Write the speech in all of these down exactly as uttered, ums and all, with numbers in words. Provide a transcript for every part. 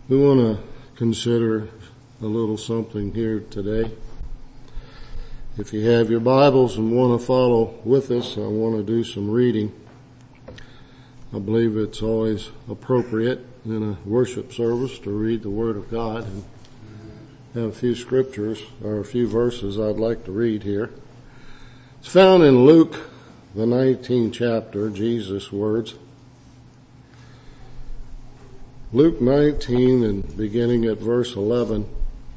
We want to consider a little something here today. If you have your Bibles and want to follow with us, I want to do some reading. I believe it's always appropriate in a worship service to read the Word of God, and have a few scriptures or a few verses I'd like to read here. It's found in Luke, the nineteenth chapter, Jesus' words. Luke nineteen and beginning at verse eleven.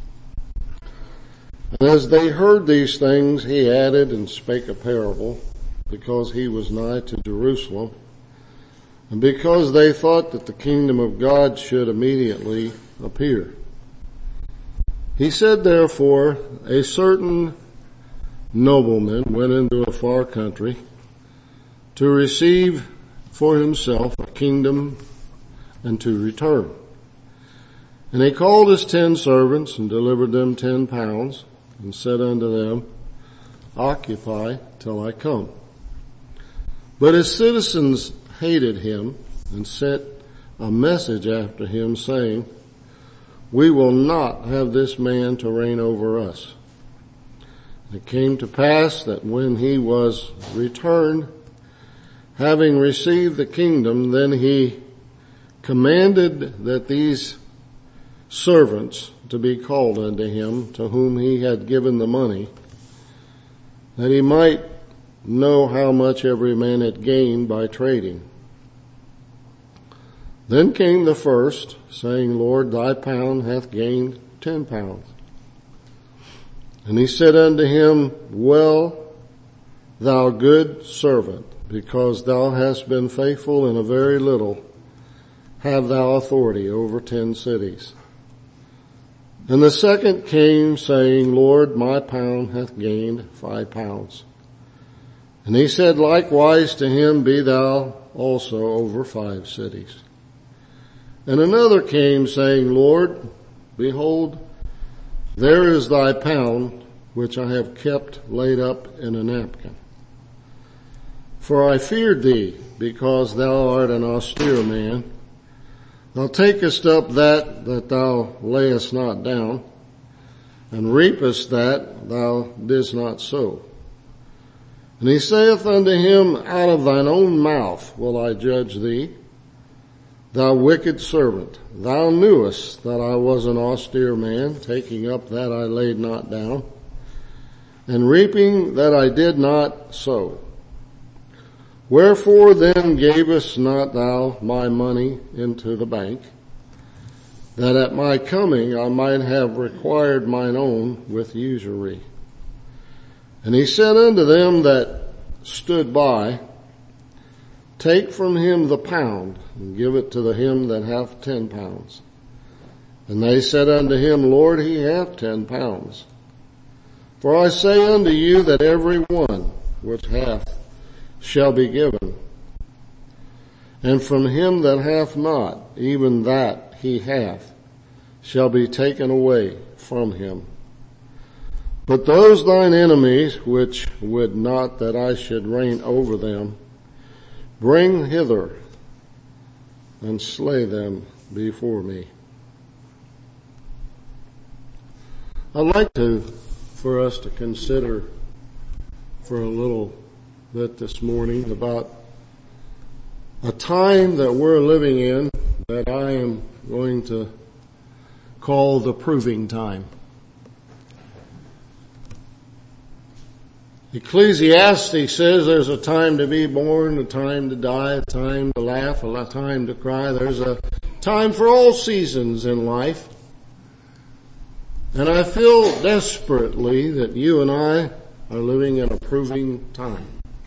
And as they heard these things, he added and spake a parable, because he was nigh to Jerusalem, and because they thought that the kingdom of God should immediately appear. He said, therefore, a certain nobleman went into a far country to receive for himself a kingdom and to return. And he called his ten servants and delivered them ten pounds and said unto them, occupy till I come. But his citizens hated him and sent a message after him, saying, we will not have this man to reign over us. It came to pass that when he was returned, having received the kingdom, then he commanded that these servants to be called unto him, to whom he had given the money, that he might know how much every man had gained by trading. Then came the first, saying, Lord, thy pound hath gained ten pounds. And he said unto him, well, thou good servant, because thou hast been faithful in a very little, have thou authority over ten cities. And the second came, saying, Lord, my pound hath gained five pounds. And he said likewise to him, be thou also over five cities. And another came, saying, Lord, behold, there is thy pound, which I have kept laid up in a napkin. For I feared thee, because thou art an austere man. Thou takest up that that thou layest not down, and reapest that thou didst not sow. And he saith unto him, out of thine own mouth will I judge thee, thou wicked servant. Thou knewest that I was an austere man, taking up that I laid not down, and reaping that I did not sow. Wherefore then gavest not thou my money into the bank, that at my coming I might have required mine own with usury? And he said unto them that stood by, take from him the pound, and give it to the him that hath ten pounds. And they said unto him, Lord, he hath ten pounds. For I say unto you that every one which hath shall be given, and from him that hath not, even that he hath, shall be taken away from him. But those thine enemies, which would not that I should reign over them, bring hither, and slay them before me. I'd like to, for us to consider for a little bit this morning about a time that we're living in that I am going to call the proving time. Ecclesiastes says there's a time to be born, a time to die, a time to laugh, a time to cry. There's a time for all seasons in life. And I feel desperately that you and I are living in a proving time.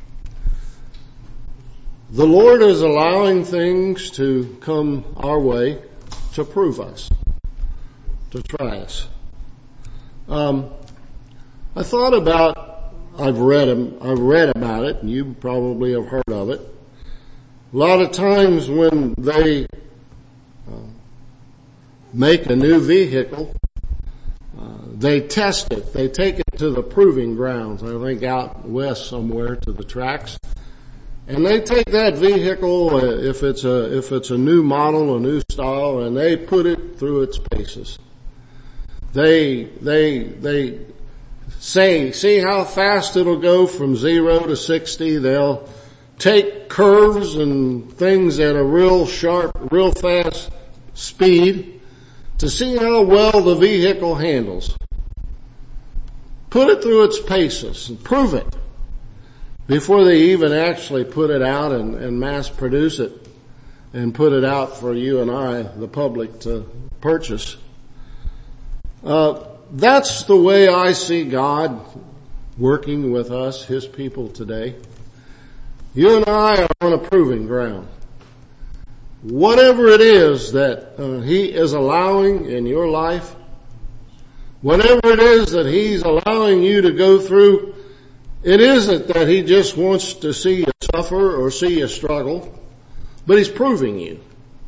The Lord is allowing things to come our way to prove us, to try us. Um, I thought about, I've read, I've read about it, and you probably have heard of it. A lot of times when they uh, make a new vehicle, uh, they test it. They take it to the proving grounds. I think out west somewhere to the tracks. And they take that vehicle, uh, if it's a, if it's a new model, a new style, and they put it through its paces. They, they, they say, see how fast it'll go from zero to sixty. They'll take curves and things at a real sharp, real fast speed to see how well the vehicle handles. Put it through its paces and prove it before they even actually put it out and, and mass produce it and put it out for you and I, the public, to purchase. Uh, that's the way I see God working with us, His people today. You and I are on a proving ground. Whatever it is that uh, He is allowing in your life, whatever it is that He's allowing you to go through, it isn't that He just wants to see you suffer or see you struggle, but He's proving you.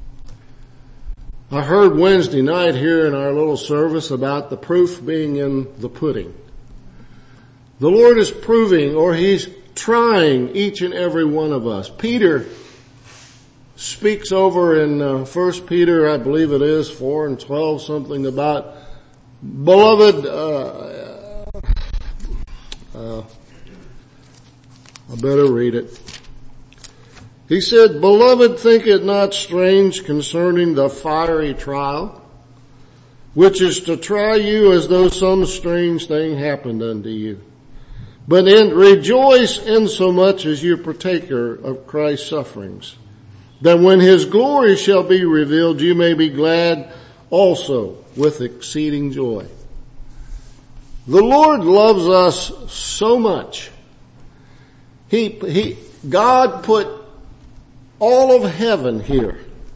I heard Wednesday night here in our little service about the proof being in the pudding. The Lord is proving, or He's trying each and every one of us. Peter speaks over in uh, First Peter, I believe it is, four and twelve, something about, beloved, uh, uh, I better read it. He said, beloved, think it not strange concerning the fiery trial, which is to try you as though some strange thing happened unto you. But in, rejoice insomuch as you partaker of Christ's sufferings, that when His glory shall be revealed, you may be glad also with exceeding joy. The Lord loves us so much. He, he, God put all of heaven here.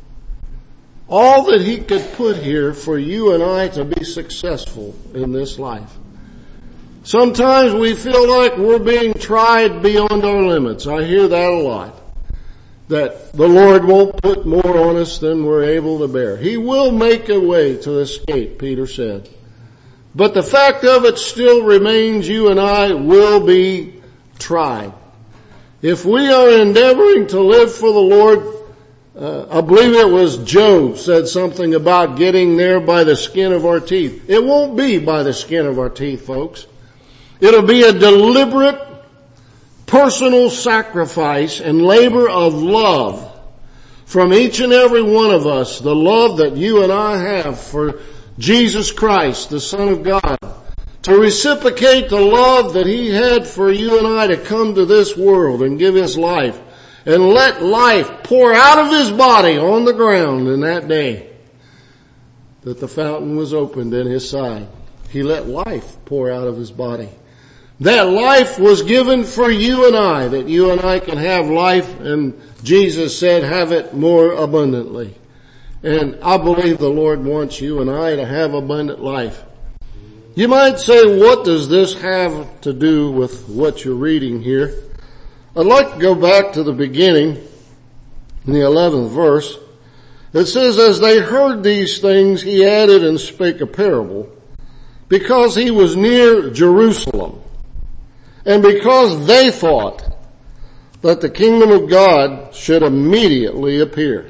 All that He could put here for you and I to be successful in this life. Sometimes we feel like we're being tried beyond our limits. I hear that a lot. That the Lord won't put more on us than we're able to bear. He will make a way to escape, Peter said. But the fact of it still remains, you and I will be tried. If we are endeavoring to live for the Lord, uh, I believe it was Job said something about getting there by the skin of our teeth. It won't be by the skin of our teeth, folks. It'll be a deliberate, personal sacrifice and labor of love from each and every one of us, the love that you and I have for Jesus Christ, the Son of God, to reciprocate the love that He had for you and I to come to this world and give His life and let life pour out of His body on the ground in that day that the fountain was opened in His side. He let life pour out of His body. That life was given for you and I, that you and I can have life, and Jesus said, have it more abundantly. And I believe the Lord wants you and I to have abundant life. You might say, what does this have to do with what you're reading here? I'd like to go back to the beginning, in the eleventh verse. It says, as they heard these things, He added and spake a parable, because He was near Jerusalem, and because they thought that the kingdom of God should immediately appear.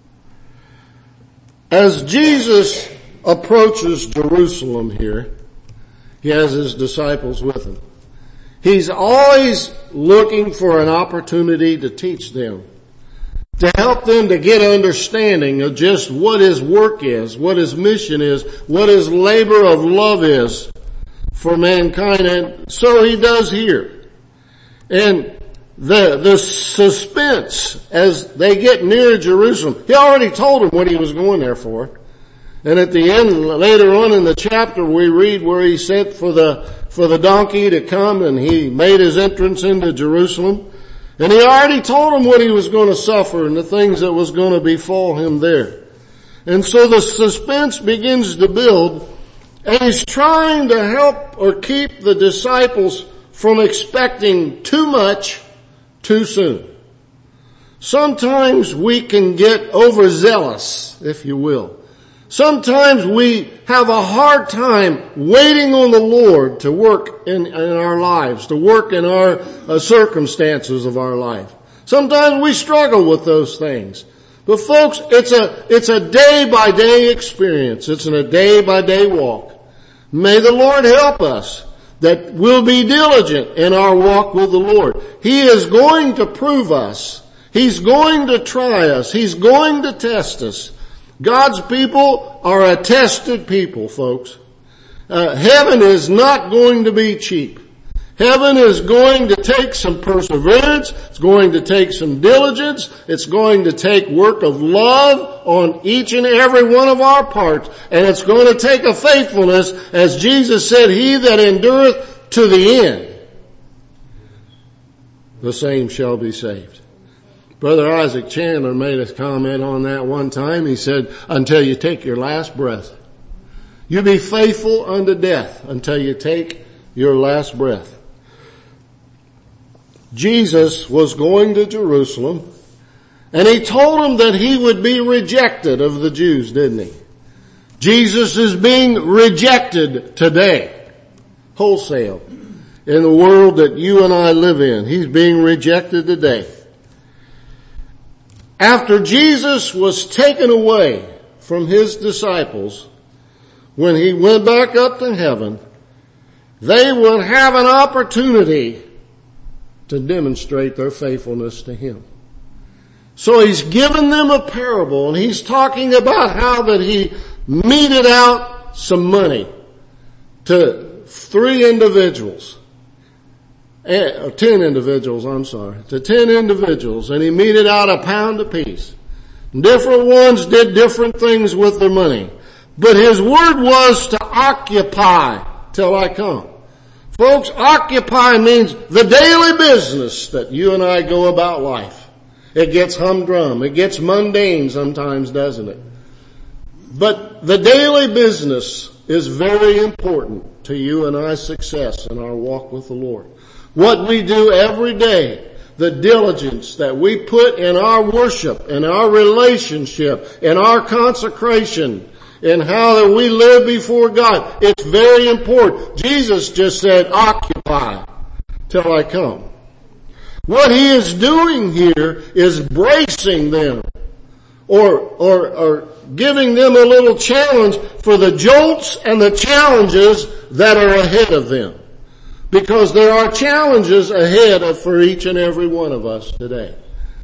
As Jesus approaches Jerusalem here, He has His disciples with Him. He's always looking for an opportunity to teach them, to help them to get understanding of just what His work is, what His mission is, what His labor of love is for mankind. And so He does here. And the, the suspense as they get near Jerusalem, He already told them what He was going there for. And at the end, later on in the chapter, we read where He sent for the, for the donkey to come, and He made His entrance into Jerusalem. And He already told them what He was going to suffer and the things that was going to befall Him there. And so the suspense begins to build, and He's trying to help or keep the disciples from expecting too much too soon. Sometimes we can get overzealous, if you will. Sometimes we have a hard time waiting on the Lord to work in, in our lives, to work in our uh, circumstances of our life. Sometimes we struggle with those things. But folks, it's a, it's a day by day experience. It's a day by day walk. May the Lord help us that we'll be diligent in our walk with the Lord. He is going to prove us. He's going to try us. He's going to test us. God's people are a tested people, folks. Uh, heaven is not going to be cheap. Heaven is going to take some perseverance. It's going to take some diligence. It's going to take work of love on each and every one of our parts. And it's going to take a faithfulness, as Jesus said, he that endureth to the end, the same shall be saved. Brother Isaac Chandler made a comment on that one time. He said, until you take your last breath. You be faithful unto death until you take your last breath. Jesus was going to Jerusalem, and he told them that he would be rejected of the Jews, didn't he? Jesus is being rejected today, wholesale, in the world that you and I live in. He's being rejected today. After Jesus was taken away from his disciples, when he went back up to heaven, they would have an opportunity to demonstrate their faithfulness to him. So he's given them a parable, and he's talking about how that he meted out some money to three individuals, or ten individuals, I'm sorry, to ten individuals, and he meted out a pound apiece. Different ones did different things with their money. But his word was to occupy till I come. Folks, occupy means the daily business that you and I go about life. It gets humdrum. It gets mundane sometimes, doesn't it? But the daily business is very important to you and I's success in our walk with the Lord. What we do every day, the diligence that we put in our worship, in our relationship, in our consecration, and how that we live before God. It's very important. Jesus just said, occupy till I come. What he is doing here is bracing them, or, or, or giving them a little challenge for the jolts and the challenges that are ahead of them. Because there are challenges ahead of, for each and every one of us today.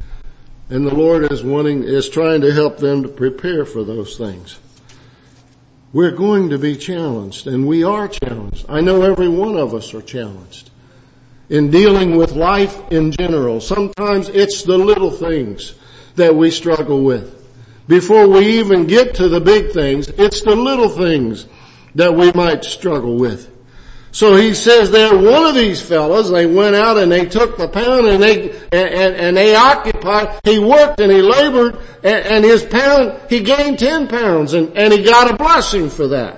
And the Lord is wanting, is trying to help them to prepare for those things. We're going to be challenged, and we are challenged. I know every one of us are challenged in dealing with life in general. Sometimes it's the little things that we struggle with. Before we even get to the big things, it's the little things that we might struggle with. So he says there, one of these fellows, they went out and they took the pound and they, and, and, and they occupied, he worked and he labored, and, and his pound, he gained ten pounds and, and he got a blessing for that.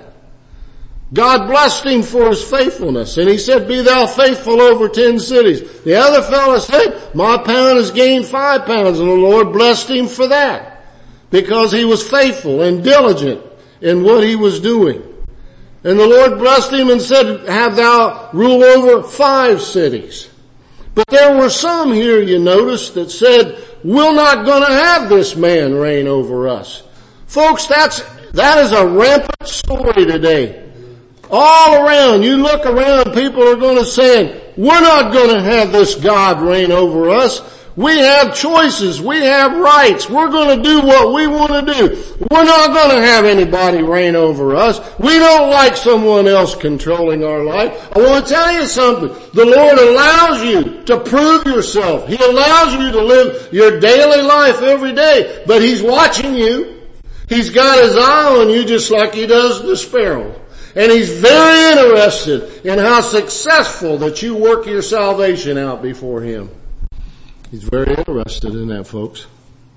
God blessed him for his faithfulness, and he said, be thou faithful over ten cities. The other fellow said, my pound has gained five pounds, and the Lord blessed him for that, because he was faithful and diligent in what he was doing. And the Lord blessed him and said, have thou rule over five cities. But there were some here, you notice, that said, we're not going to have this man reign over us. Folks, that's, that is a rampant story today. All around, you look around, people are going to say, we're not going to have this God reign over us. We have choices. We have rights. We're going to do what we want to do. We're not going to have anybody reign over us. We don't like someone else controlling our life. I want to tell you something. The Lord allows you to prove yourself. He allows you to live your daily life every day. But He's watching you. He's got His eye on you just like He does the sparrow. And He's very interested in how successful that you work your salvation out before Him. He's very interested in that, folks.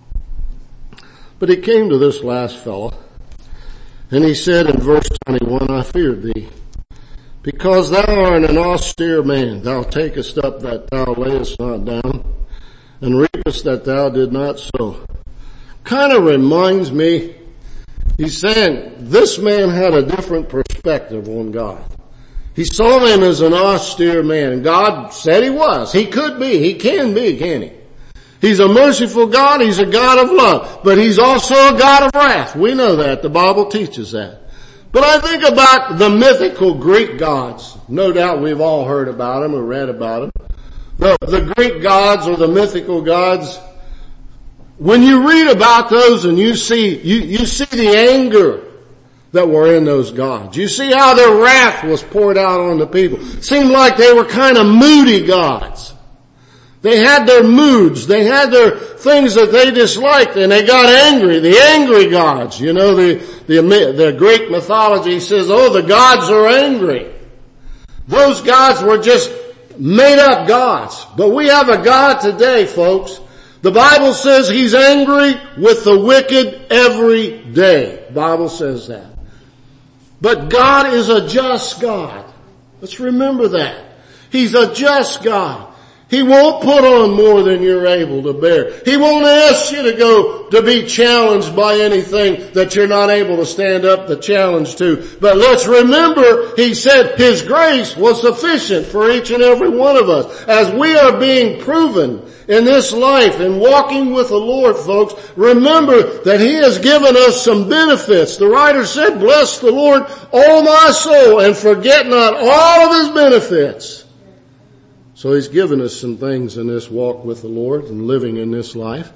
But he came to this last fellow, and he said in verse twenty-one, I feared thee, because thou art an austere man. Thou takest up that thou layest not down, and reapest that thou did not sow. Kind of reminds me, he's saying this man had a different perspective on God. He saw him as an austere man. God said he was. He could be. He can be, can he? He's a merciful God. He's a God of love. But He's also a God of wrath. We know that. The Bible teaches that. But I think about the mythical Greek gods. No doubt we've all heard about them or read about them. The, the Greek gods or the mythical gods. When you read about those and you see, you, you see the anger that were in those gods. You see how their wrath was poured out on the people. It seemed like they were kind of moody gods. They had their moods. They had their things that they disliked and they got angry. The angry gods. You know, the, the, the Greek mythology says, oh, the gods are angry. Those gods were just made up gods. But we have a God today, folks. The Bible says He's angry with the wicked every day. The Bible says that. But God is a just God. Let's remember that. He's a just God. He won't put on more than you're able to bear. He won't ask you to go to be challenged by anything that you're not able to stand up to challenge to. But let's remember, He said His grace was sufficient for each and every one of us. As we are being proven in this life and walking with the Lord, folks, remember that He has given us some benefits. The writer said, bless the Lord, O my soul, and forget not all of His benefits. So He's given us some things in this walk with the Lord and living in this life.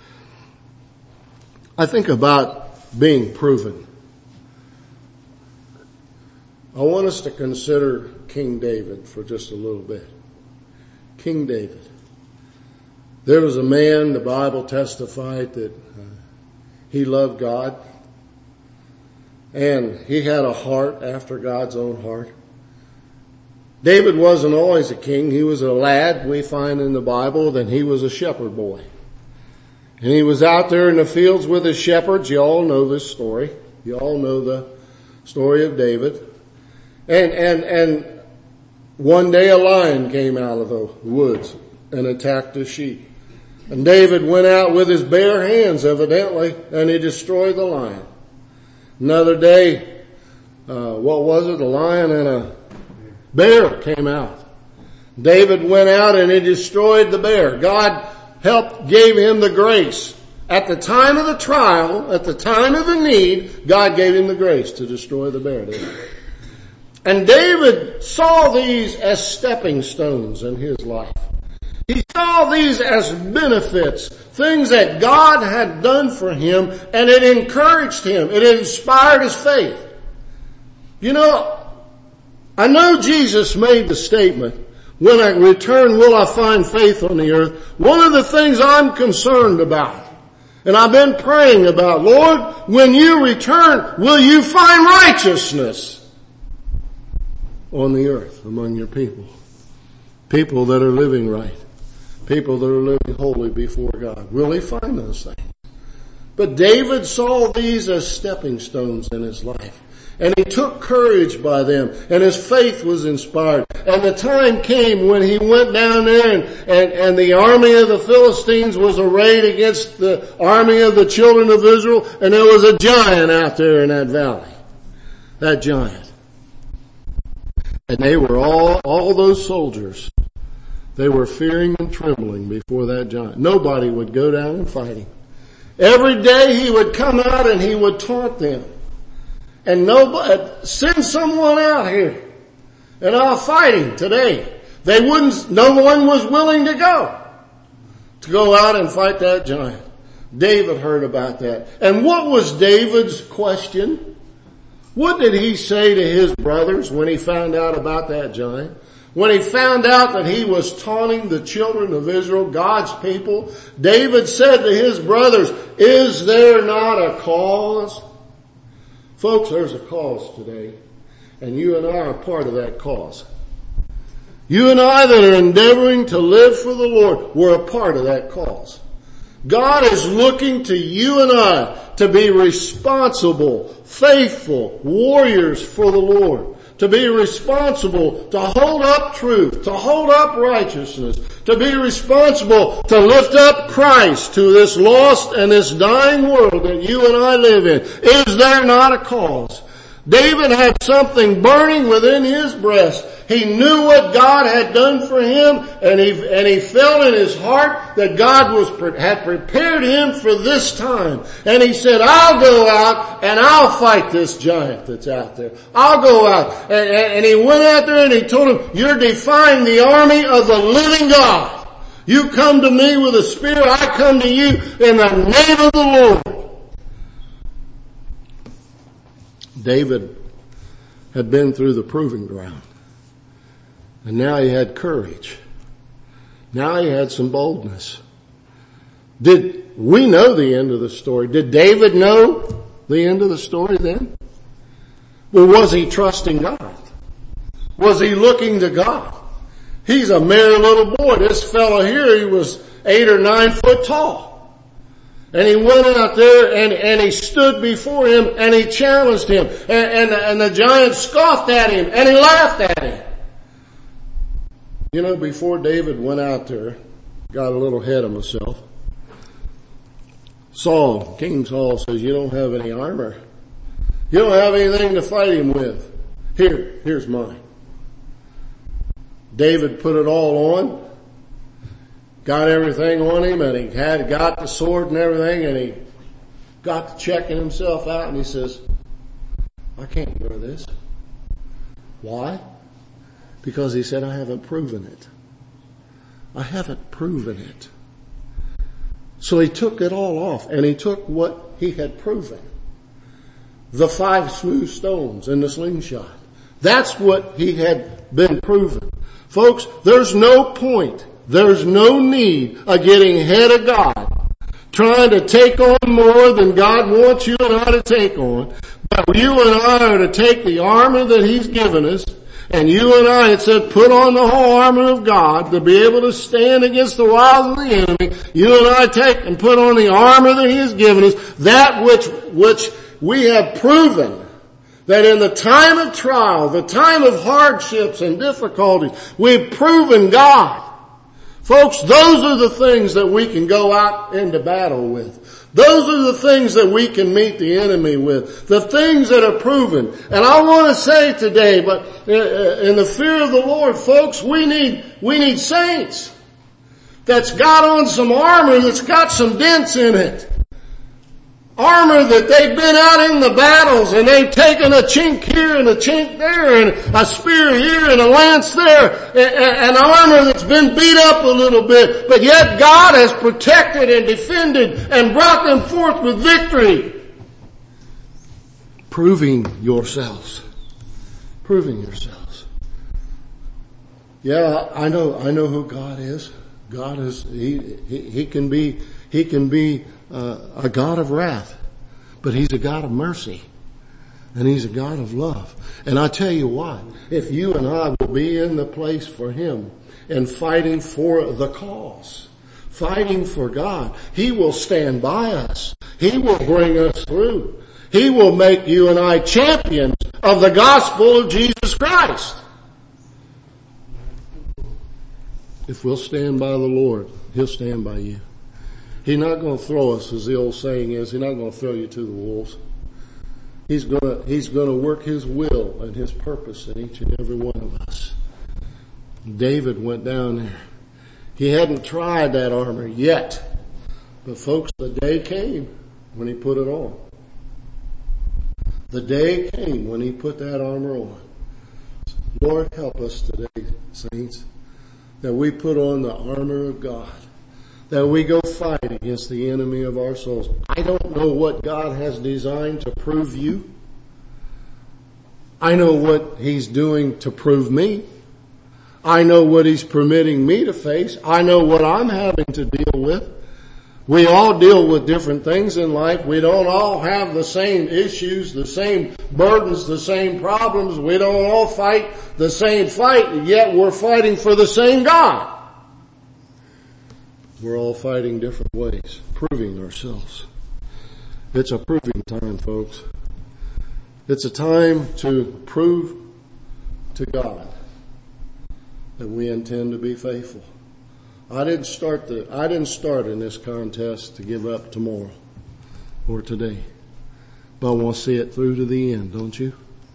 I think about being proven. I want us to consider King David for just a little bit. King David. There was a man, the Bible testified that uh, he loved God. And he had a heart after God's own heart. David wasn't always a king. He was a lad, we find in the Bible, that he was a shepherd boy. And he was out there in the fields with his shepherds. You all know this story. You all know the story of David. And, and, and one day a lion came out of the woods and attacked the sheep. And David went out with his bare hands, evidently, and he destroyed the lion. Another day, uh, what was it? A lion and a bear came out. David went out and he destroyed the bear. God helped, gave him the grace. At the time of the trial, at the time of the need, God gave him the grace to destroy the bear. And David saw these as stepping stones in his life. He saw these as benefits, things that God had done for him, and it encouraged him. It inspired his faith. You know, I know Jesus made the statement, when I return will I find faith on the earth. One of the things I'm concerned about, and I've been praying about, Lord, when you return, will you find righteousness on the earth among your people? People that are living right. People that are living holy before God. Will He find those things? But David saw these as stepping stones in his life. And he took courage by them, and his faith was inspired. And the time came when he went down there and, and, and the army of the Philistines was arrayed against the army of the children of Israel, and there was a giant out there in that valley. That giant. And they were all, all those soldiers, they were fearing and trembling before that giant. Nobody would go down and fight him. Every day he would come out and he would taunt them. And nobody, send someone out here and I'll fight him today. They wouldn't, no one was willing to go, to go out and fight that giant. David heard about that. And what was David's question? What did he say to his brothers when he found out about that giant? When he found out that he was taunting the children of Israel, God's people, David said to his brothers, is there not a cause? Folks, there's a cause today, and you and I are part of that cause. You and I that are endeavoring to live for the Lord, we're a part of that cause. God is looking to you and I to be responsible, faithful warriors for the Lord. To be responsible, to hold up truth, to hold up righteousness, to be responsible to lift up Christ to this lost and this dying world that you and I live in. Is there not a cause? David had something burning within his breast. He knew what God had done for him, and he, and he felt in his heart that God was, had prepared him for this time. And he said, I'll go out and I'll fight this giant that's out there. I'll go out. And, and, and he went out there and he told him, you're defying the army of the living God. You come to me with a spear, I come to you in the name of the Lord. David had been through the proving ground. And now he had courage. Now he had some boldness. Did we know the end of the story? Did David know the end of the story then? Well, was he trusting God? Was he looking to God? He's a mere little boy. This fellow here, he was eight or nine foot tall. And he went out there and, and he stood before him and he challenged him. And, and, and the giant scoffed at him and he laughed at him. You know, before David went out there, got a little ahead of himself, Saul, King Saul says, you don't have any armor. You don't have anything to fight him with. Here, here's mine. David put it all on, got everything on him, and he had got the sword and everything, and he got to checking himself out, and he says, I can't wear this. Why? Because he said, I haven't proven it. I haven't proven it. So he took it all off, and he took what he had proven. The five smooth stones and the slingshot. That's what he had been proven. Folks, there's no point, there's no need of getting ahead of God, trying to take on more than God wants you and I to take on. But you and I are to take the armor that He's given us, and you and I, it said, put on the whole armor of God to be able to stand against the wiles of the enemy. You and I take and put on the armor that He has given us, that which, which we have proven that in the time of trial, the time of hardships and difficulties, we've proven God. Folks, those are the things that we can go out into battle with. Those are the things that we can meet the enemy with. The things that are proven. And I want to say today, but in the fear of the Lord, folks, we need, we need saints that's got on some armor that's got some dents in it. Armor that they've been out in the battles and they've taken a chink here and a chink there and a spear here and a lance there. An armor that's been beat up a little bit, but yet God has protected and defended and brought them forth with victory. Proving yourselves. Proving yourselves. Yeah, I know, I know who God is. God is, He, He, he can be, He can be Uh, a God of wrath, but He's a God of mercy, and He's a God of love. And I tell you what, if you and I will be in the place for Him and fighting for the cause, fighting for God, He will stand by us. He will bring us through. He will make you and I champions of the gospel of Jesus Christ. If we'll stand by the Lord, He'll stand by you. He's not going to throw us, as the old saying is. He's not going to throw you to the wolves. He's going to, he's going to work His will and His purpose in each and every one of us. David went down there. He hadn't tried that armor yet. But folks, the day came when he put it on. The day came when he put that armor on. Lord, help us today, saints, that we put on the armor of God. That we go fight against the enemy of our souls. I don't know what God has designed to prove you. I know what He's doing to prove me. I know what He's permitting me to face. I know what I'm having to deal with. We all deal with different things in life. We don't all have the same issues, the same burdens, the same problems. We don't all fight the same fight, yet we're fighting for the same God. We're all fighting different ways, proving ourselves. It's a proving time, folks. It's a time to prove to God that we intend to be faithful. I didn't start the, I didn't start in this contest to give up tomorrow or today, but I want to see it through to the end, don't you?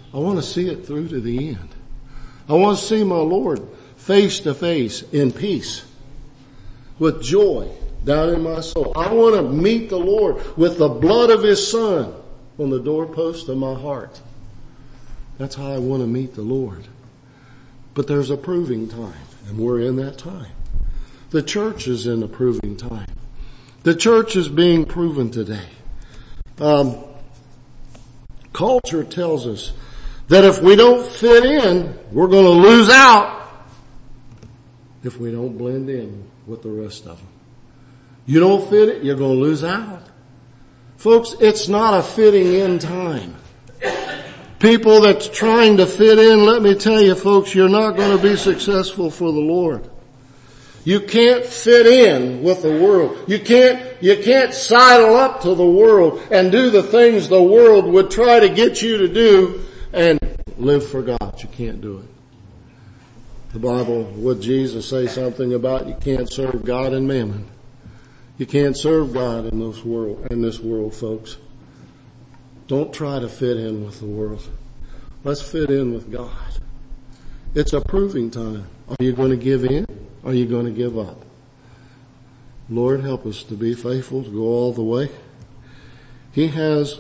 I want to see it through to the end. I want to see my Lord face to face in peace with joy down in my soul. I want to meet the Lord with the blood of His Son on the doorpost of my heart. That's how I want to meet the Lord. But there's a proving time, and we're in that time. The church is in a proving time. The church is being proven today. Um, culture tells us that if we don't fit in, we're going to lose out if we don't blend in with the rest of them. You don't fit it, you're going to lose out. Folks, it's not a fitting in time. People that's trying to fit in, let me tell you folks, you're not going to be successful for the Lord. You can't fit in with the world. You can't, you can't sidle up to the world and do the things the world would try to get you to do and live for God. You can't do it. The Bible, would Jesus say something about you can't serve God and mammon? You can't serve God in this world, in this world, folks. Don't try to fit in with the world. Let's fit in with God. It's a proving time. Are you going to give in? Are you going to give up? Lord, help us to be faithful, to go all the way. He has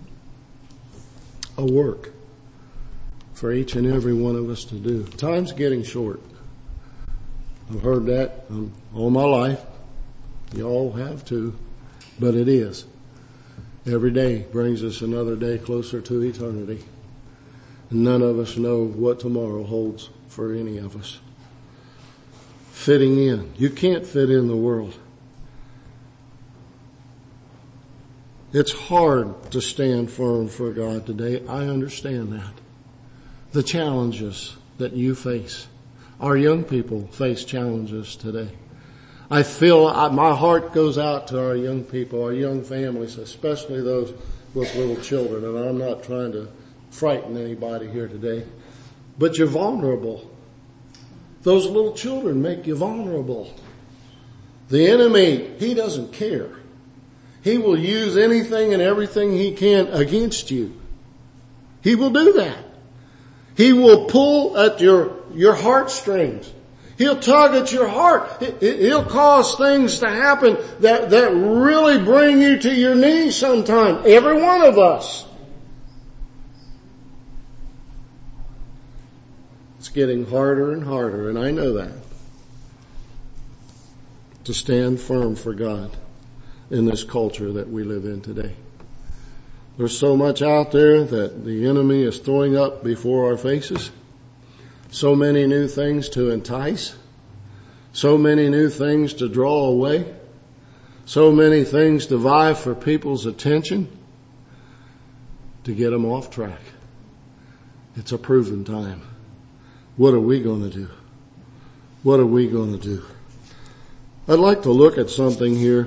a work for each and every one of us to do. Time's getting short. I've heard that um, all my life. You all have too, but it is. Every day brings us another day closer to eternity. None of us know what tomorrow holds for any of us. Fitting in. You can't fit in the world. It's hard to stand firm for God today. I understand that. The challenges that you face. Our young people face challenges today. I feel I, my heart goes out to our young people, our young families, especially those with little children. And I'm not trying to frighten anybody here today, but you're vulnerable. Those little children make you vulnerable. The enemy, he doesn't care. He will use anything and everything he can against you. He will do that. He will pull at your, your heartstrings. He'll tug at your heart. He'll cause things to happen that, that really bring you to your knees sometime. Every one of us. It's getting harder and harder, and I know that, to stand firm for God in this culture that we live in today. There's so much out there that the enemy is throwing up before our faces. So many new things to entice. So many new things to draw away. So many things to vie for people's attention to get them off track. It's a proven time. What are we going to do? What are we going to do? I'd like to look at something here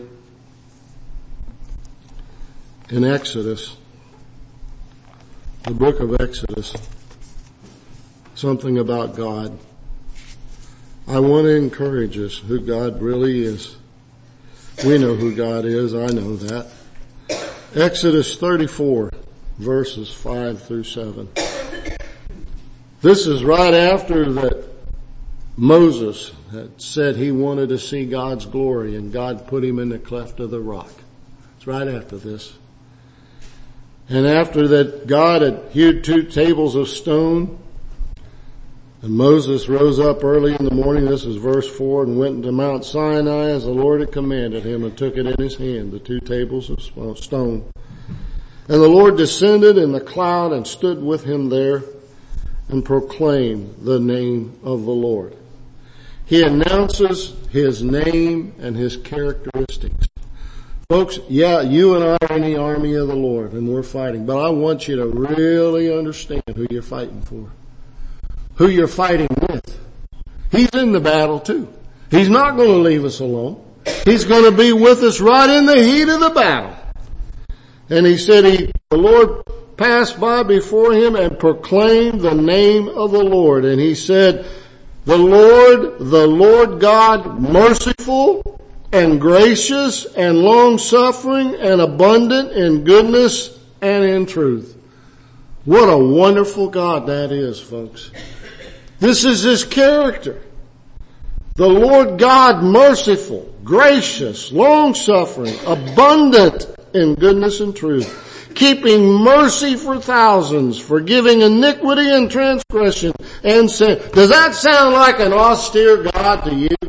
in Exodus, the book of Exodus, something about God. I want to encourage us who God really is. We know who God is. I know that. Exodus thirty-four, verses five through seven. This is right after that Moses had said he wanted to see God's glory and God put him in the cleft of the rock. It's right after this. And after that, God had hewed two tables of stone, and Moses rose up early in the morning, this is verse four, and went into Mount Sinai as the Lord had commanded him, and took it in his hand, the two tables of stone. And the Lord descended in the cloud and stood with him there and proclaimed the name of the Lord. He announces his name and his characteristics. Folks, yeah, you and I are in the army of the Lord and we're fighting, but I want you to really understand who you're fighting for. Who you're fighting with. He's in the battle too. He's not going to leave us alone. He's going to be with us right in the heat of the battle. And he said he, the Lord passed by before him and proclaimed the name of the Lord. And he said, the Lord, the Lord God, merciful and gracious and long-suffering and abundant in goodness and in truth. What a wonderful God that is, folks. This is His character. The Lord God, merciful, gracious, long-suffering, abundant in goodness and truth, keeping mercy for thousands, forgiving iniquity and transgression and sin. Does that sound like an austere God to you?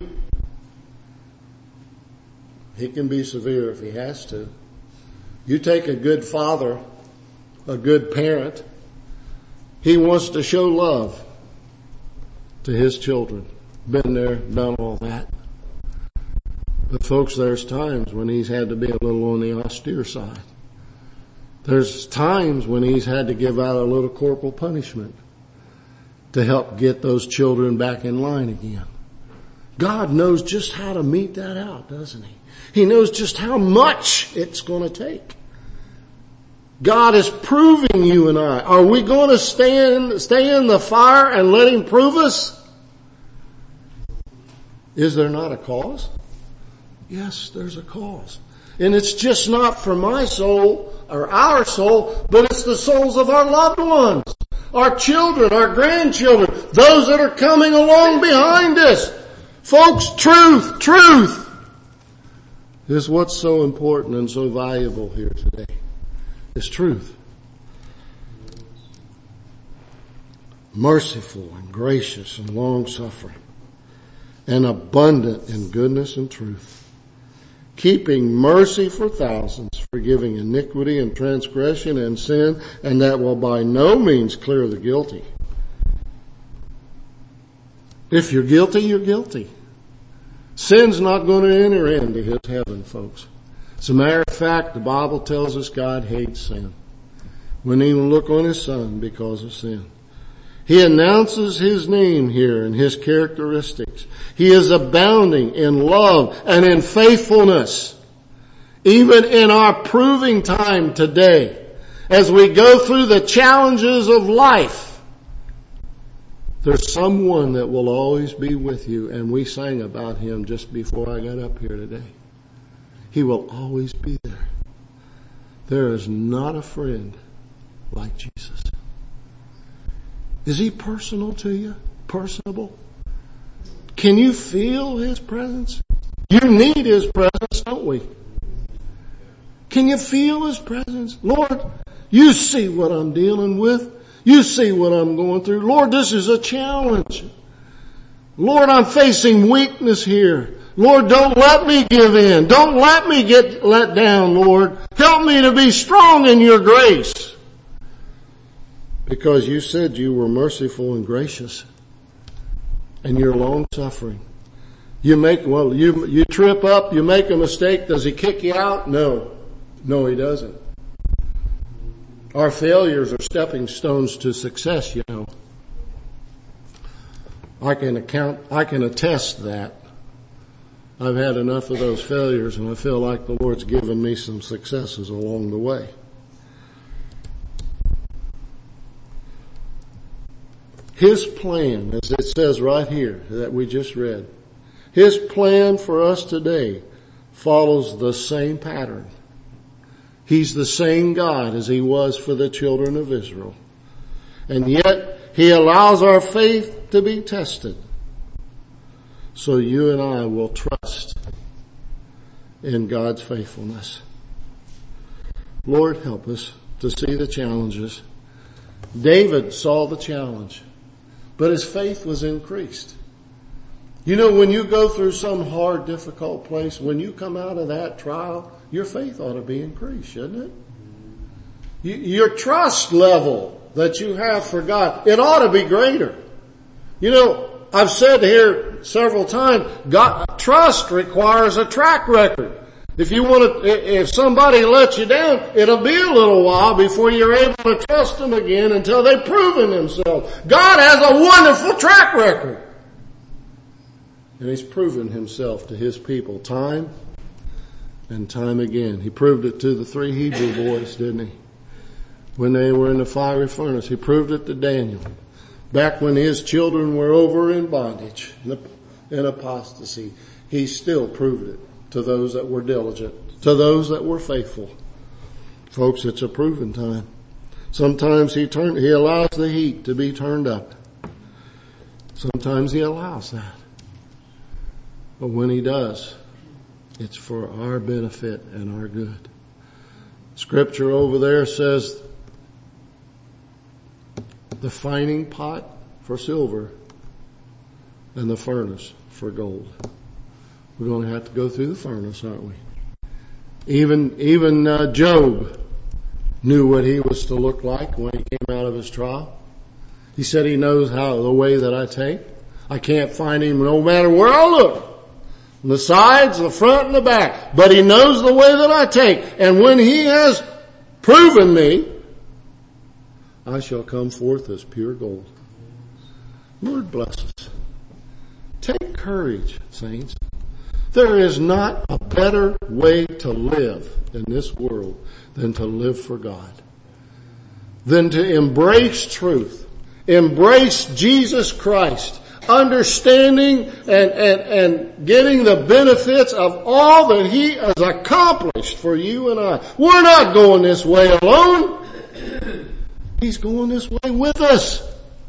He can be severe if He has to. You take a good father, a good parent, he wants to show love to his children. Been there, done all that. But folks, there's times when He's had to be a little on the austere side. There's times when He's had to give out a little corporal punishment to help get those children back in line again. God knows just how to mete that out, doesn't He? He knows just how much it's going to take. God is proving you and I. Are we going to stand, stay in the fire and let Him prove us? Is there not a cause? Yes, there's a cause. And it's just not for my soul or our soul, but it's the souls of our loved ones, our children, our grandchildren, those that are coming along behind us. Folks, truth, truth is what's so important and so valuable here today. It's truth. Merciful and gracious and long-suffering and abundant in goodness and truth, keeping mercy for thousands, forgiving iniquity and transgression and sin, and that will by no means clear the guilty. If you're guilty, you're guilty. Sin's not going to enter into His heaven, folks. As a matter of fact, the Bible tells us God hates sin. Wouldn't even look on His Son because of sin. He announces His name here and His characteristics. He is abounding in love and in faithfulness. Even in our proving time today, as we go through the challenges of life, there's someone that will always be with you, and we sang about Him just before I got up here today. He will always be there. There is not a friend like Jesus. Is He personal to you? Personable? Can you feel His presence? You need His presence, don't we? Can you feel His presence? Lord, You see what I'm dealing with. You see what I'm going through. Lord, this is a challenge. Lord, I'm facing weakness here. Lord, don't let me give in. Don't let me get let down, Lord. Help me to be strong in Your grace. Because You said You were merciful and gracious. And You're long-suffering. You make, well, you, you trip up, you make a mistake. Does He kick you out? No. No, He doesn't. Our failures are stepping stones to success, you know. I can account, I can attest that. I've had enough of those failures, and I feel like the Lord's given me some successes along the way. His plan, as it says right here that we just read, His plan for us today follows the same pattern. He's the same God as He was for the children of Israel. And yet He allows our faith to be tested. So you and I will trust in God's faithfulness. Lord, help us to see the challenges. David saw the challenge, but his faith was increased. You know, when you go through some hard, difficult place, when you come out of that trial, your faith ought to be increased, shouldn't it? You, your trust level that you have for God, it ought to be greater. You know, I've said here several times, God, trust requires a track record. If you want to, if somebody lets you down, it'll be a little while before you're able to trust them again until they've proven themselves. God has a wonderful track record. And He's proven Himself to His people time and time again. He proved it to the three Hebrew boys, didn't He? When they were in the fiery furnace. He proved it to Daniel. Back when his children were over in bondage, in apostasy, He still proved it to those that were diligent, to those that were faithful. Folks, it's a proven time. Sometimes he turn, he allows the heat to be turned up. Sometimes he allows that. But when he does, it's for our benefit and our good. Scripture over there says the fining pot for silver and the furnace for gold. We're going to have to go through the furnace, aren't we? Even, even uh, Job knew what he was to look like when he came out of his trial. He said he knows how, the way that I take. I can't find him no matter where I look. On the sides, the front, and the back. But he knows the way that I take. And when he has proven me, I shall come forth as pure gold. Lord bless us. Take courage, saints. There is not a better way to live in this world than to live for God. Than to embrace truth. Embrace Jesus Christ. Understanding and, and, and getting the benefits of all that He has accomplished for you and I. We're not going this way alone. He's going this way with us.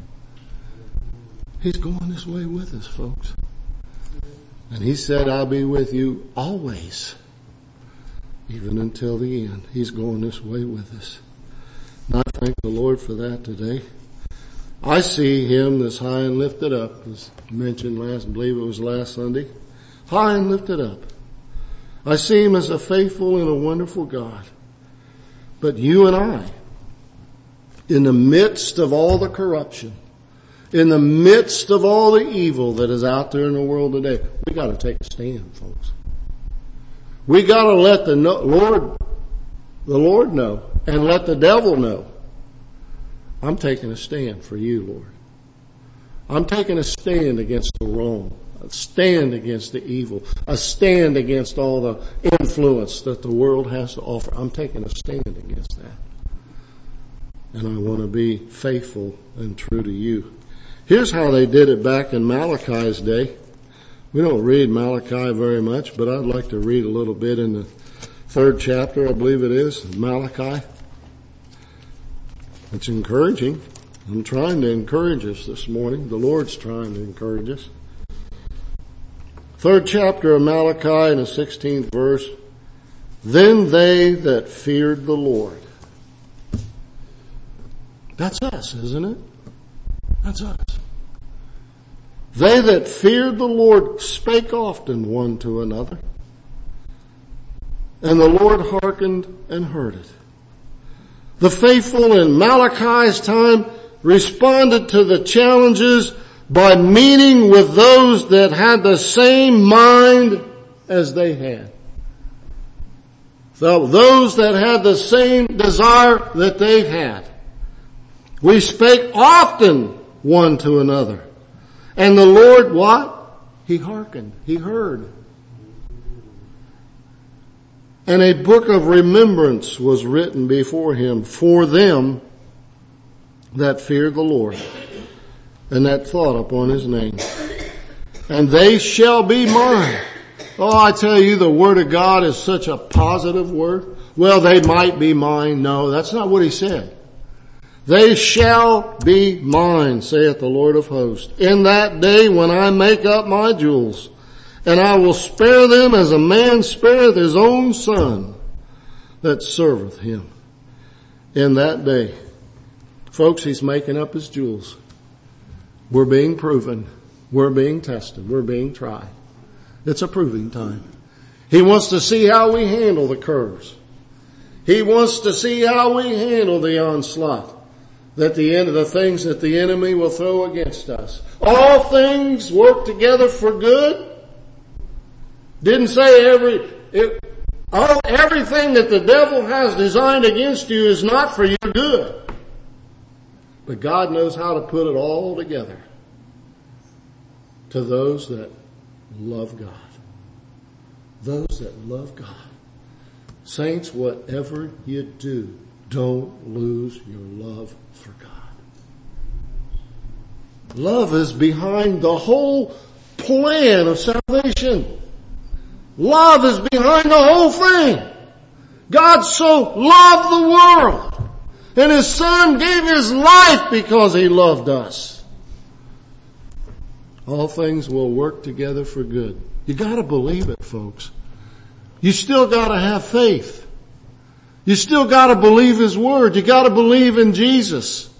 He's going this way with us, folks. And He said, I'll be with you always, even until the end. He's going this way with us. And I thank the Lord for that today. I see Him that's high and lifted up, as mentioned last, I believe it was last Sunday. High and lifted up. I see Him as a faithful and a wonderful God. But you and I, in the midst of all the corruption, in the midst of all the evil that is out there in the world today, we gotta take a stand, folks. We gotta let the Lord, the Lord know, and let the devil know. I'm taking a stand for you, Lord. I'm taking a stand against the wrong, a stand against the evil, a stand against all the influence that the world has to offer. I'm taking a stand against that. And I want to be faithful and true to you. Here's how they did it back in Malachi's day. We don't read Malachi very much, but I'd like to read a little bit in the third chapter, I believe it is, of Malachi. It's encouraging. I'm trying to encourage us this morning. The Lord's trying to encourage us. Third chapter of Malachi in the sixteenth verse. Then they that feared the Lord. That's us, isn't it? That's us. They that feared the Lord spake often one to another. And the Lord hearkened and heard it. The faithful in Malachi's time responded to the challenges by meeting with those that had the same mind as they had. So those that had the same desire that they had. We spake often one to another. And the Lord, what? He hearkened. He heard. And a book of remembrance was written before Him for them that fear the Lord and that thought upon His name. And they shall be mine. Oh, I tell you, the Word of God is such a positive word. Well, they might be mine. No, that's not what He said. They shall be mine, saith the Lord of hosts, in that day when I make up my jewels. And I will spare them as a man spareth his own son that serveth him. In that day. Folks, He's making up His jewels. We're being proven. We're being tested. We're being tried. It's a proving time. He wants to see how we handle the curves. He wants to see how we handle the onslaught. That the end of the things that the enemy will throw against us. All things work together for good. Didn't say every, it, all, everything that the devil has designed against you is not for your good. But God knows how to put it all together to those that love God. Those that love God. Saints, whatever you do, don't lose your love for God. Love is behind the whole plan of salvation. Love is behind the whole thing. God so loved the world. And His Son gave His life because He loved us. All things will work together for good. You gotta believe it, folks. You still gotta have faith. You still gotta believe His Word. You gotta believe in Jesus.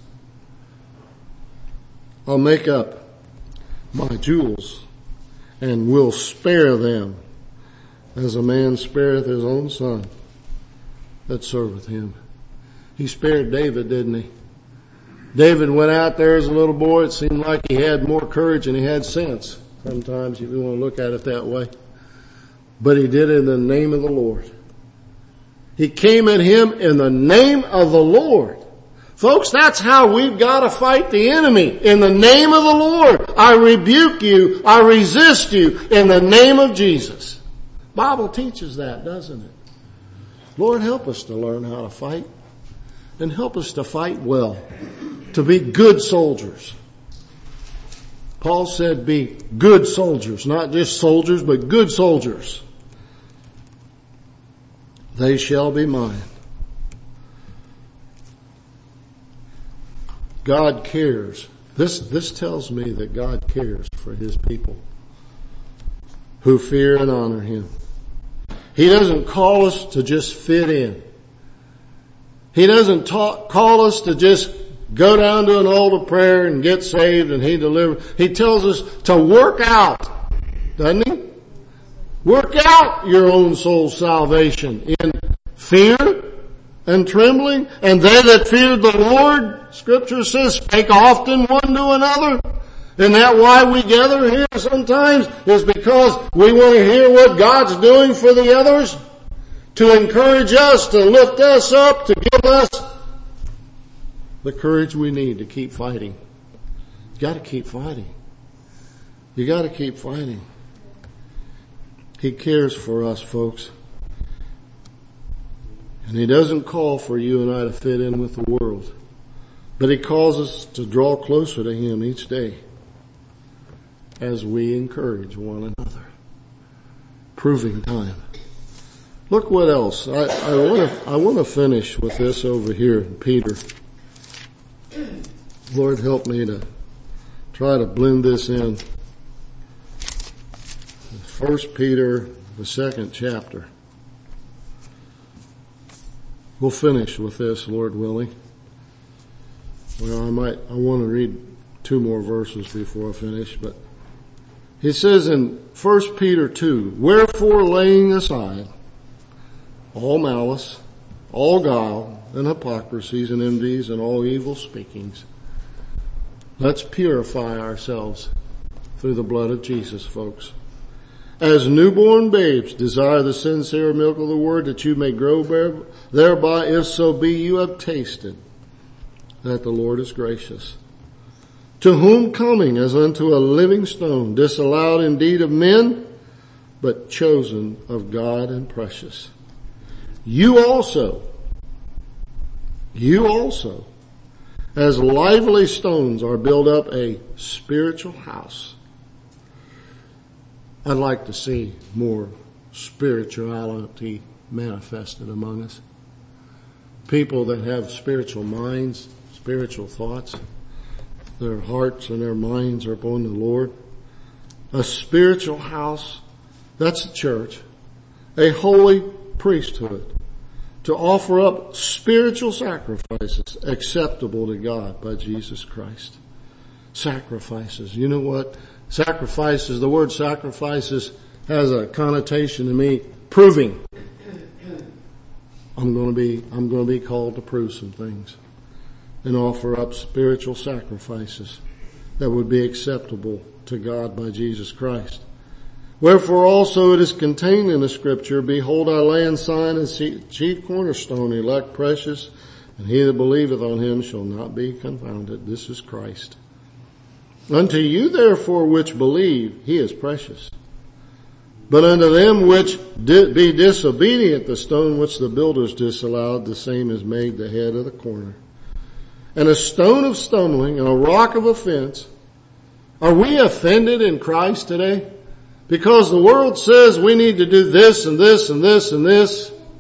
I'll make up my jewels and will spare them as a man spareth his own son that serveth him. He spared David, didn't he? David went out there as a little boy. It seemed like he had more courage and he had sense. Sometimes if you want to look at it that way. But he did it in the name of the Lord. He came at him in the name of the Lord. Folks, that's how we've got to fight the enemy. In the name of the Lord. I rebuke you. I resist you in the name of Jesus. Bible teaches that, doesn't it? Lord, help us to learn how to fight. And help us to fight well. To be good soldiers. Paul said be good soldiers. Not just soldiers, but good soldiers. They shall be mine. God cares. This, this tells me that God cares for His people who fear and honor Him. He doesn't call us to just fit in. He doesn't talk, call us to just go down to an altar prayer and get saved and He delivers. He tells us to work out, doesn't He? Work out your own soul's salvation in fear and trembling. And they that feared the Lord, Scripture says, spake often one to another. Isn't that why we gather here sometimes? Is because we want to hear what God's doing for the others? To encourage us, to lift us up, to give us the courage we need to keep fighting. You gotta keep fighting. You gotta keep fighting. He cares for us, folks. And He doesn't call for you and I to fit in with the world. But He calls us to draw closer to Him each day as we encourage one another. Proving time. Look what else. I, I want to I want to finish with this over here, Peter. Lord, help me to try to blend this in. First Peter, the second chapter. We'll finish with this, Lord willing. Well, I might, I want to read two more verses before I finish, but he says in First Peter two, wherefore laying aside all malice, all guile, and hypocrisies, and envies, and all evil speakings, let's purify ourselves through the blood of Jesus, folks. As newborn babes desire the sincere milk of the word, that you may grow thereby, if so be you have tasted that the Lord is gracious. To whom coming as unto a living stone, disallowed indeed of men, but chosen of God and precious. You also, you also, as lively stones are built up a spiritual house. I'd like to see more spirituality manifested among us. People that have spiritual minds, spiritual thoughts. Their hearts and their minds are upon the Lord. A spiritual house, that's the church. A holy priesthood to offer up spiritual sacrifices acceptable to God by Jesus Christ. Sacrifices. You know what? Sacrifices, the word sacrifices has a connotation to me, proving. I'm going to be, I'm going to be called to prove some things and offer up spiritual sacrifices that would be acceptable to God by Jesus Christ. Wherefore also it is contained in the Scripture, behold, I lay in Zion a chief cornerstone, elect precious, and he that believeth on him shall not be confounded. This is Christ. Unto you therefore which believe, he is precious. But unto them which di- be disobedient, the stone which the builders disallowed, the same is made the head of the corner. And a stone of stumbling and a rock of offense. Are we offended in Christ today? Because the world says we need to do this and this and this and this.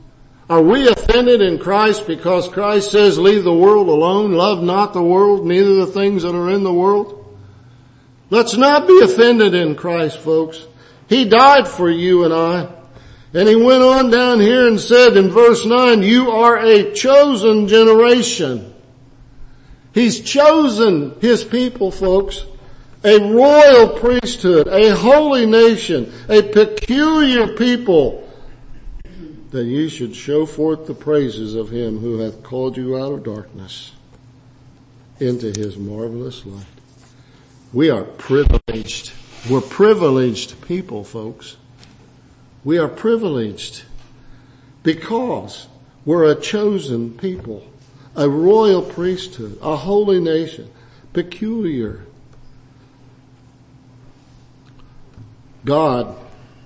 Are we offended in Christ because Christ says, leave the world alone, love not the world, neither the things that are in the world? Let's not be offended in Christ, folks. He died for you and I. And he went on down here and said in verse nine, you are a chosen generation. He's chosen his people, folks. A royal priesthood, a holy nation, a peculiar people, that ye should show forth the praises of him who hath called you out of darkness into his marvelous light. We are privileged. We're privileged people, folks. We are privileged because we're a chosen people, a royal priesthood, a holy nation, peculiar. God,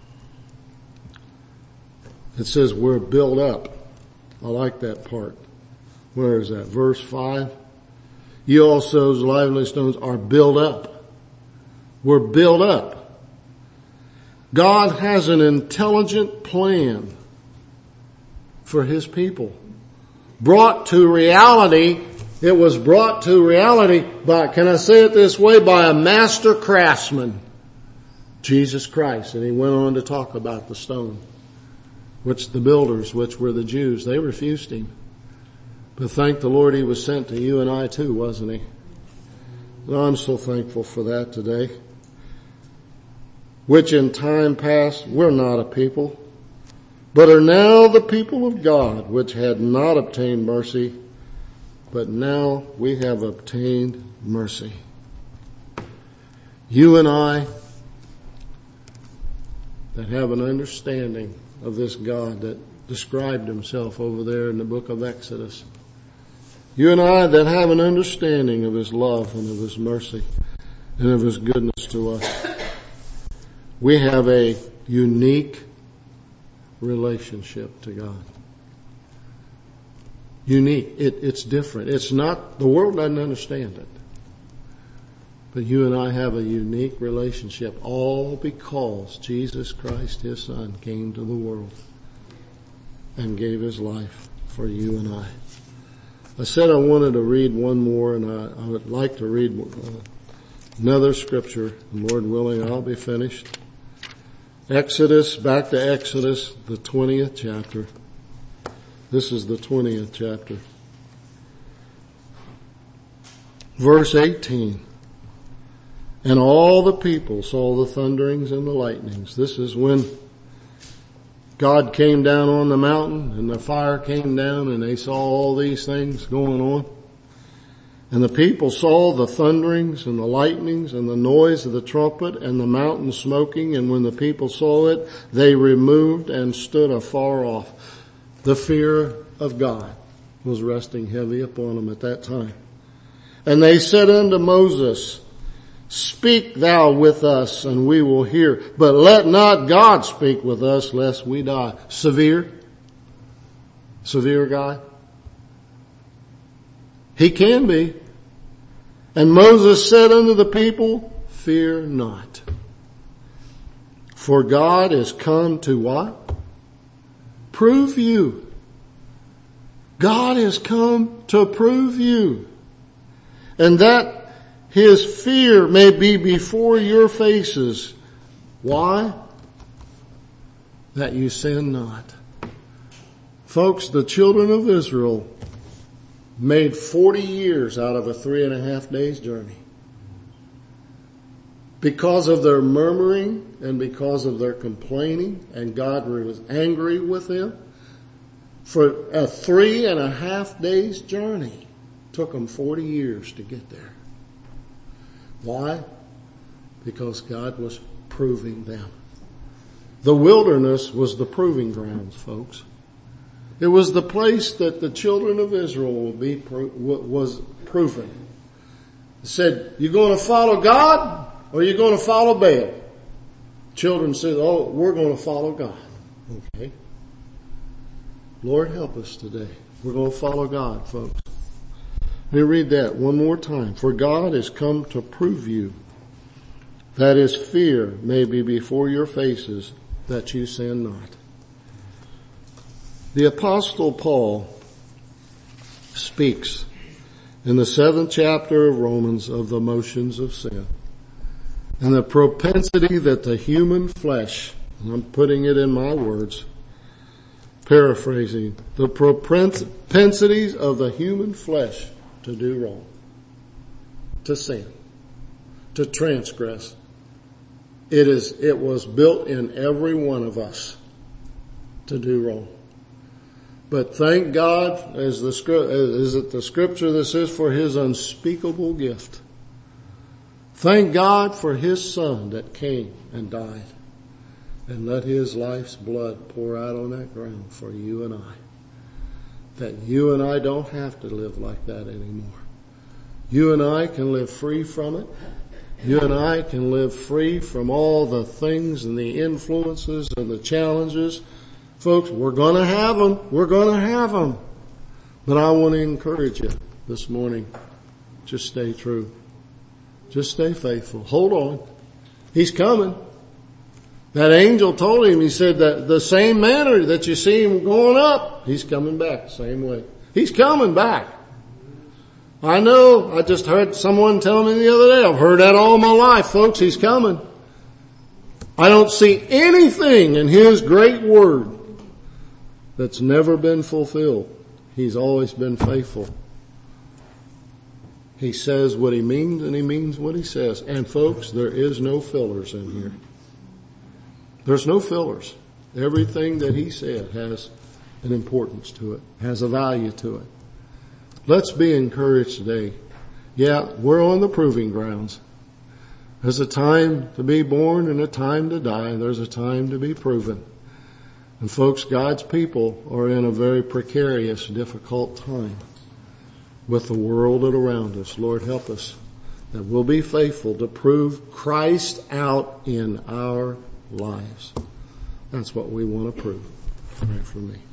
it says we're built up. I like that part. Where is that? Verse five. You also, as lively stones, are built up. We're built up. God has an intelligent plan for his people. Brought to reality, it was brought to reality by, can I say it this way, by a master craftsman, Jesus Christ. And he went on to talk about the stone, which the builders, which were the Jews, they refused him. But thank the Lord he was sent to you and I too, wasn't he? And I'm so thankful for that today. Which in time past were not a people, but are now the people of God, which had not obtained mercy, but now we have obtained mercy. You and I that have an understanding of this God that described himself over there in the book of Exodus. You and I that have an understanding of his love and of his mercy and of his goodness to us. We have a unique relationship to God. Unique. It, it's different. It's not, the world doesn't understand it. But you and I have a unique relationship, all because Jesus Christ, his Son, came to the world and gave his life for you and I. I said I wanted to read one more, and I, I would like to read uh, another scripture. Lord willing, I'll be finished. Exodus, back to Exodus, the twentieth chapter. This is the twentieth chapter. Verse eighteen. And all the people saw the thunderings and the lightnings. This is when God came down on the mountain and the fire came down and they saw all these things going on. And the people saw the thunderings and the lightnings and the noise of the trumpet and the mountain smoking. And when the people saw it, they removed and stood afar off. The fear of God was resting heavy upon them at that time. And they said unto Moses, speak thou with us and we will hear, but let not God speak with us lest we die. Severe? Severe God? He can be. And Moses said unto the people, fear not. For God is come to what? Prove you. God has come to prove you. And that his fear may be before your faces. Why? That you sin not. Folks, the children of Israel made forty years out of a three and a half days journey. Because of their murmuring and because of their complaining, and God was angry with them. For a three and a half days journey took them forty years to get there. Why? Because God was proving them. The wilderness was the proving grounds, folks. It was the place that the children of Israel will be pro- was proven. It said, you going to follow God or are you going to follow Baal? Children said, oh, we're going to follow God. Okay. Lord, help us today. We're going to follow God, folks. Let me read that one more time. For God has come to prove you, that his fear may be before your faces, that you sin not. The Apostle Paul speaks in the seventh chapter of Romans of the motions of sin and the propensity that the human flesh, and I'm putting it in my words, paraphrasing, the propensities of the human flesh to do wrong, to sin, to transgress. It is, it was built in every one of us to do wrong. But thank God, as the script, is it the scripture that says, for his unspeakable gift. Thank God for his son that came and died and let his life's blood pour out on that ground for you and I. That you and I don't have to live like that anymore. You and I can live free from it. You and I can live free from all the things and the influences and the challenges. Folks, we're gonna have them. We're gonna have them. But I want to encourage you this morning. Just stay true. Just stay faithful. Hold on. He's coming. That angel told him, he said that the same manner that you see him going up, he's coming back the same way. He's coming back. I know, I just heard someone tell me the other day, I've heard that all my life, folks, he's coming. I don't see anything in his great word that's never been fulfilled. He's always been faithful. He says what he means and he means what he says. And folks, there is no fillers in here. There's no fillers. Everything that he said has an importance to it, has a value to it. Let's be encouraged today. Yeah, we're on the proving grounds. There's a time to be born and a time to die. There's a time to be proven. And folks, God's people are in a very precarious, difficult time with the world around us. Lord, help us that we'll be faithful to prove Christ out in our lives. That's what we want to prove. Pray for me.